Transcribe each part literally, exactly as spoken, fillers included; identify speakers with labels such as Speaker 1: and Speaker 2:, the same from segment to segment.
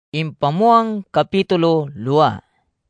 Speaker 1: Impamuang Kapitulo dua.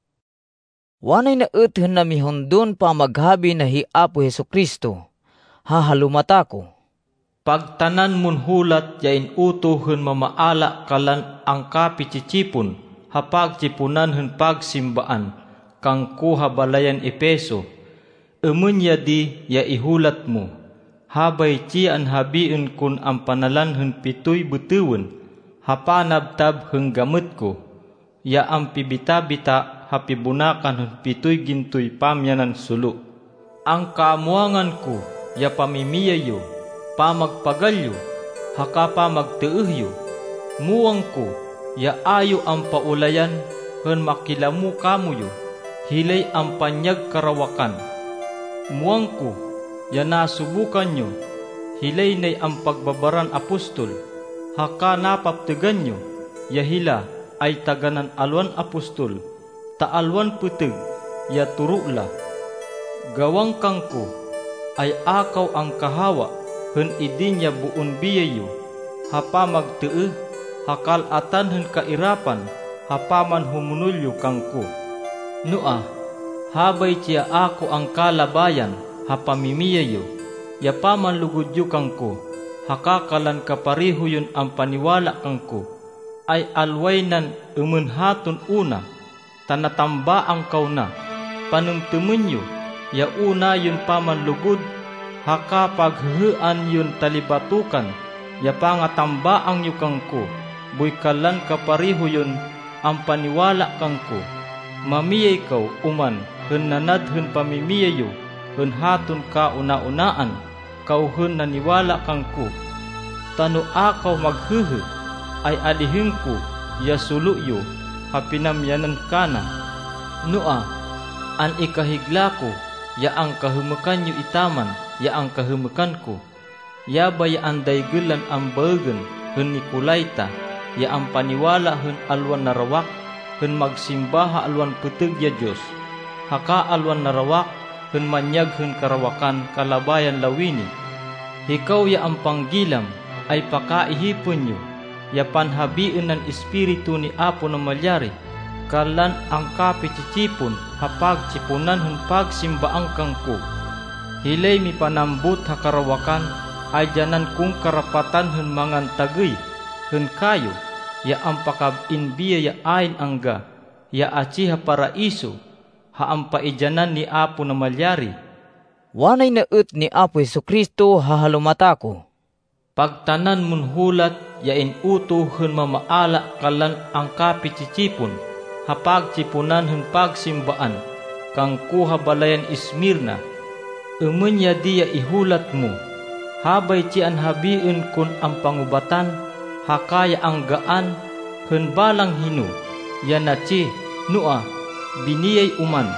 Speaker 1: Wanay na ethon na mihundon pa maghabi na hiapo Hesu Kristo, hahalumata ko.
Speaker 2: Pagtanan mun hulat yain utuhon mamaala kalan ang kapicicipon, hapag cipunan hun pagsimbaan, kang kuha balayan Epeso. Emun yadi ya ihulat mo, habay cian habiun kun ang panalan hun pitoy betuwen, hapanabtab hun gamit ko, ya ang pibita-bita hapibunakan hun pitoy gintoy pamyanan sulu. Ang kaamuangan ko, ya pamimiyayo, pamagpagalyo, haka pamagteehyo, muwang ko, ya ayo ang paulayan, hun makilamu kamuyo, hilay ang panyag karawakan. Muwang ko, ya nasubukan nyo, hilay nay ang pagbabaran apostol, haka napaptegan nyo, ya hila ay taganan alwan apostol, taalwan puteg, ya turula. Gawang kangko, ay akaw ang kahawa, hun idinya buon biyayo, hapa magteeh, hakal atan hun kairapan, hapaman humunulyo kangko. Nua, habay ciya ako ang kalabayan, hapamimiyayo, ya paman lugudyo kangko, hakakalan kapariho yun ang paniwala kangko, ay alwaynan umun hatun una, tanatamba ang kauna, panumtumunyo, ya una yun paman lugud, haka paghehean yun talibatukan, ya pangatamba ang yukangko, buikalan kapariho yun ang paniwala kangko. Mamiyay kaw uman, hun nanad hun pamimiyayo, hun hatun ka una-unaan, kaw hun naniwala kangko. Tano akaw maghehe, ay alihing ko, ya suluyo, hapinamyanan kana. Nua, an ikahigla ko, ya ang kahumakan yu itaman, ya ang kahumakan ko. Ya baya ang daygelan ang bagen, hun Nikolaita, ya ang paniwala hun alwan narawak, hun magsimbaha alwan puteg ya Diyos, haka alwan narawak, hun manyag hun karawakan kalabayan lawini. Hikaw ya ang panggilam, ay pakaihipon nyo, ya panhabiin ng espiritu ni Apo na malyari, kalan ang kapicicipon, hapag cipunan hun pagsimbaang kangko. Hilay mi panambut hakarawakan, ay janan kung karapatan hun mangan tagay, hun kayo, ya ang pakabinbiya ya ain angga, ya aci ha paraiso, ha ang paijanan ni Apo na malyari.
Speaker 1: Wanay na et ni Apo Hesu Kristo, hahalumata ko.
Speaker 2: Pagtanan mun hulat, yain uto hun mamaala kalan ang kapicicipon, hapag cipunan hun pagsimbaan, kang kuha balayan Esmirna. Emun yadi ya ihulat mo, habay cian habiun kun ang pangubatan, hakaya ang gaan, hun balang hinu, ya naci, nua, biniyay uman.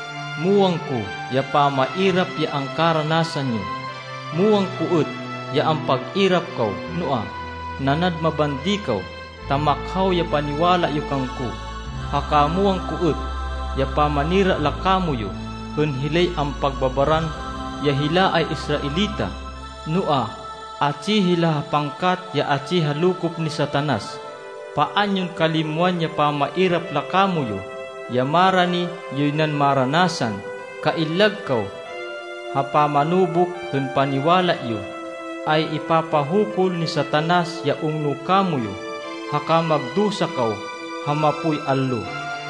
Speaker 2: Muwang ko, ya pamairap ya ang karanasan nyo. Muwang ko ut, ya ang pag-irap kaw, nua, nanad mabandi kaw, tamakhaw ya paniwala yu kangko. Hakamuwang ko ut, ya pamanira lakamu yu, hun hilay ang pagbabaran, ya hila ay Israelita, nua, aci hila pangkat ya aci halukop ni Satanas. Paan yun kalimuan ya pamairap lakamu yu, ya marani yunan maranasan, kailag kaw, hapamanubok hun paniwala yu, ay ipapahukol ni Satanas ya ungno kamu yu, haka magdusa kaw, hamapuy allo.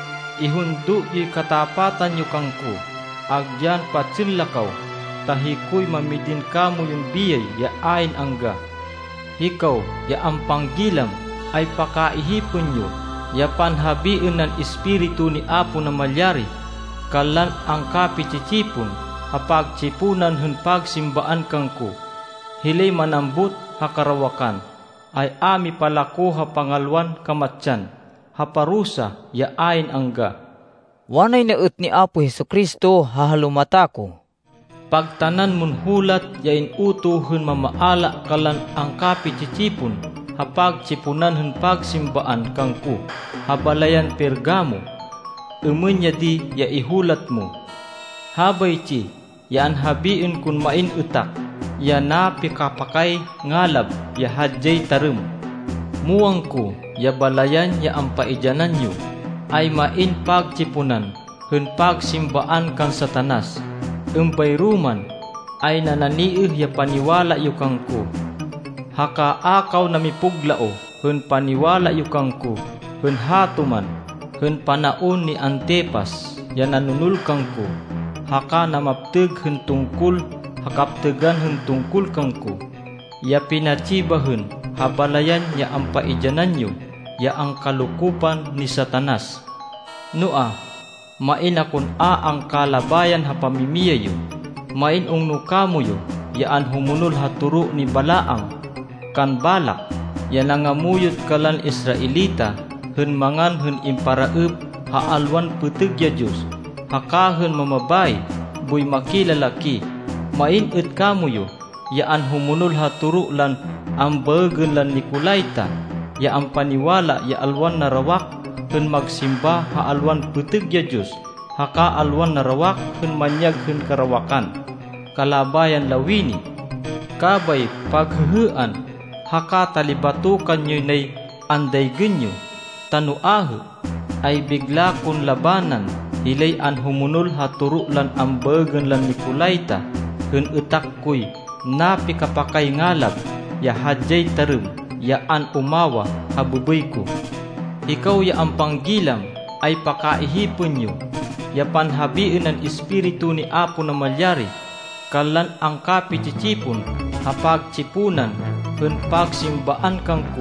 Speaker 2: Ihundo yu katapatan yu kangko, agyan patsilla kaw, tahikoy mamidin kamo yung biyay ya ain angga. Hikaw ya ang panggilam ay pakaihipon nyo, ya panhabiin ng espiritu ni Apo na malyari, kalan ang kapicicipon, hapag cipunan hun pagsimbaan kangko. Hilay manambut hakarawakan, ay ami palako ha pangalwan kamatyan, haparusa ya ain angga.
Speaker 1: Wanay na et ni Apo Hesu Kristo, hahalumata ko.
Speaker 2: Pagtanan mun hulat yain uto hun mamaala kalan ang kapicicipon, hapag cipunan hun pagsimbaan kangko, habalayan Pergamo. Emun yadi ya ihulat mo, habay ci, yaan habiin kun main utak, ya napikapakay ngalab ya hadjay tarum. Muangku ya balayan ya ampaijanan yu ay main pagcipunan hun pagsimbaan kang Satanas. Embay ruman ay nananiih ya paniwala yu kangku. Haka akaw namipuglao hun paniwala yu kangku hun hatuman hun panaon ni Antipas ya nanunul kangku. Haka namapteg hun tungkul hakaptegan hun tungkul kangku. Ya pinacibahun habalayan ya ampaijanan yu ya ang kalukupan ni Satanas. Nua, main akon a ang kalabayan ha pamimiya yu. Main ungno kamo yu ya an humunul haturo ni Balaang kan Balak ya nangamuyot kalan Israelita hun mangan hun imparaeb ha alwan peteg ya Diyos. Haka hun mamabay buy makilalaki. Main et kamo yu ya an humunul haturo lan ambegen lan Nikolaita ya ang paniwala ya alwan narawak hun magsimba ha alwan peteg ya Diyos. Haka alwan narawak hun manyag hun karawakan. Kalabayan lawini kabay paghehean haka talibatukan nyo nay anday genyo tanuahe ay bigla kun labanan hilay an humunul haturo lan ambegen lan Nikolaita hun etak kuy napi kapakay ngalab ya hajay tarem ya an umawa habubay ko. Ikaw ya ang panggilam ay pakaihipon nyo ya panhabiin ang espiritu ni Apo na malyari kalan ang kapicicipon hapagcipunan hun pagsimbaan kangku.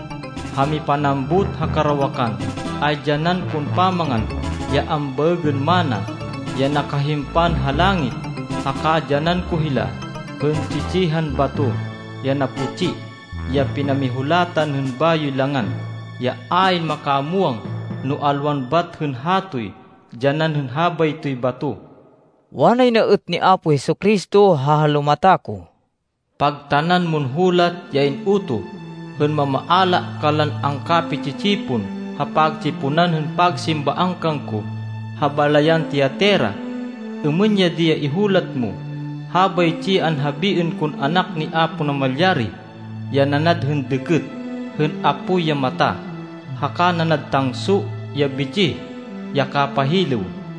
Speaker 2: Hami panambut hakarawakan ay janan kun pamangan ya ambegen mana ya nakahimpan halangit haka janan kuhila hun cicihan batu ya napuci ya pinamihulatan hun bayoy langan ya ain makamuang no alwan bat hun hatoy janan hun habay toy batu.
Speaker 1: Wanay na ut ni Apo Hesukristo hahalumata ko.
Speaker 2: Pagtanan mun hulat yain uto hun mamaala kalan ang kapicicipon hapagcipunan hun pagsimbaang kangku habalayan Tiatera. Umenya dia ihulat mo habay ci an habiin kun anak ni Apo na malyari ya nanad hun deket hun apo ya mata haka nanad tangsu ya biji ya kapahilaw.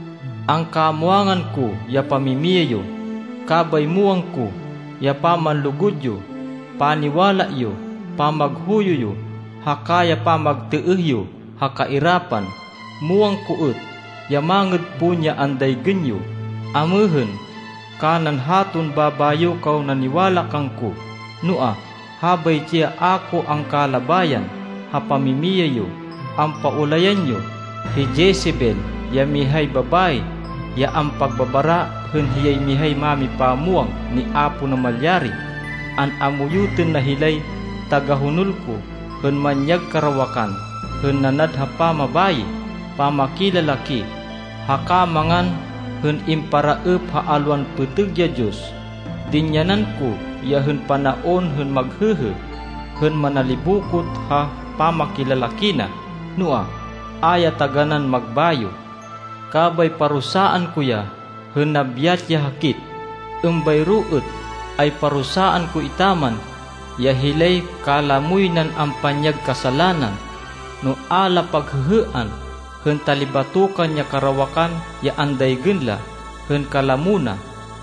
Speaker 2: Ang kamuangan ko ya pamimiyo kabay muang ko ya pamanlugudyo paniwala yo pamaghuyo yo haka ya pamagteehyo hakairapan muang kuut ya manged punya anday genyo amehen kanan hatun babayo kaw naniwala kangku. Nua, habay tiya ako ang kalabayan hapamimiyo ang paulayan yo hi Jezebel ya mihay babay ya ang pagbabara hun hiyay mihay mami pamuang ni Apo na malyari an amuyuten na hilay tagahunul ko hun manyag karawakan hun nanad hapa mabayi pamakilalaki haka mangan hun imparaep ha alwan peteg ya Diyos. Dinyanan ko ya hun panaon hun maghehe hun manalibukot ha pamakilalaki na. Nua, aya taganan magbayo kabay parusaan ko ya hun nabiyat ya hakit. Embay ruot ay parusaan ko itaman ya hilay kalamuy nan ang panyag kasalanan no ala paghehean hun talibatukan ya karawakan ya anday genla hun kalamuna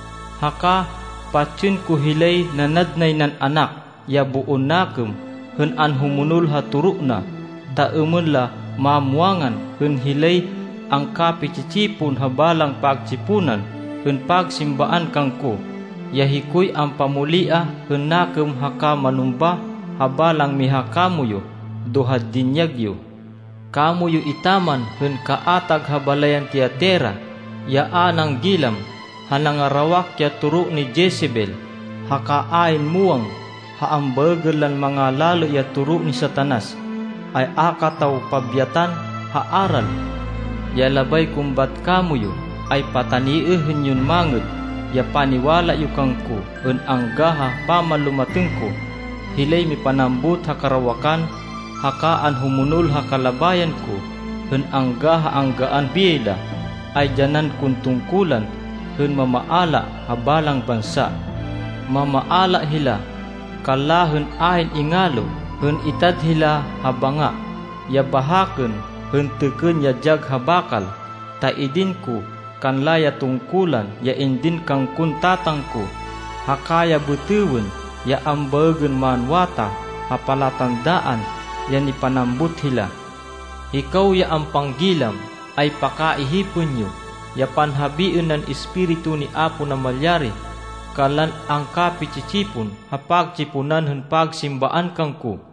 Speaker 2: haka patsin ko hilay nanadnay nan anak ya buon nakem hun an humunul haturo na taemen la mamuangan hun hilay ang kapicicipon habalang pagcipunan hun pagsimbaan kangko ya hikoy ang pamulia hun nakem haka manumba habalang mihakamuyo duhad dinyagyo. Kamuyo itaman hun kaatag habalayan Tiatera ya anang gilam hanangarawak ya turo ni Jezebel haka ain muang haambagel lan mga lalo ya turo ni Satanas ay akataw pabyatan haaral ya labay kumbat kamuyo ay pataniehen yun manged ya paniwala yu kangku hun anggaha pamalumatengko hilay mi panambut hakarawakan haka an humunul hakalabayan ko hun anggaha anggaan biyeda ay janan kun tungkulan hun mamaala habalang bansa mamaala hila kalahun ahin ingalo Hun itad hila habanga, ya bahaken hun teken ya jag habakal, ta idin ku kanla ya tungkulan ya indin kang kuntatangku, hakaya betuwen ya ambegen manwata hapalatandaan ya nipanambut hila. Ikaw ya ang panggilam ay pakaihipon nyo, ya panhabiin ng Espiritu ni Apo na malyari, kalan ang kapicicipon hapagcipunan hun pagsimbaan kangku.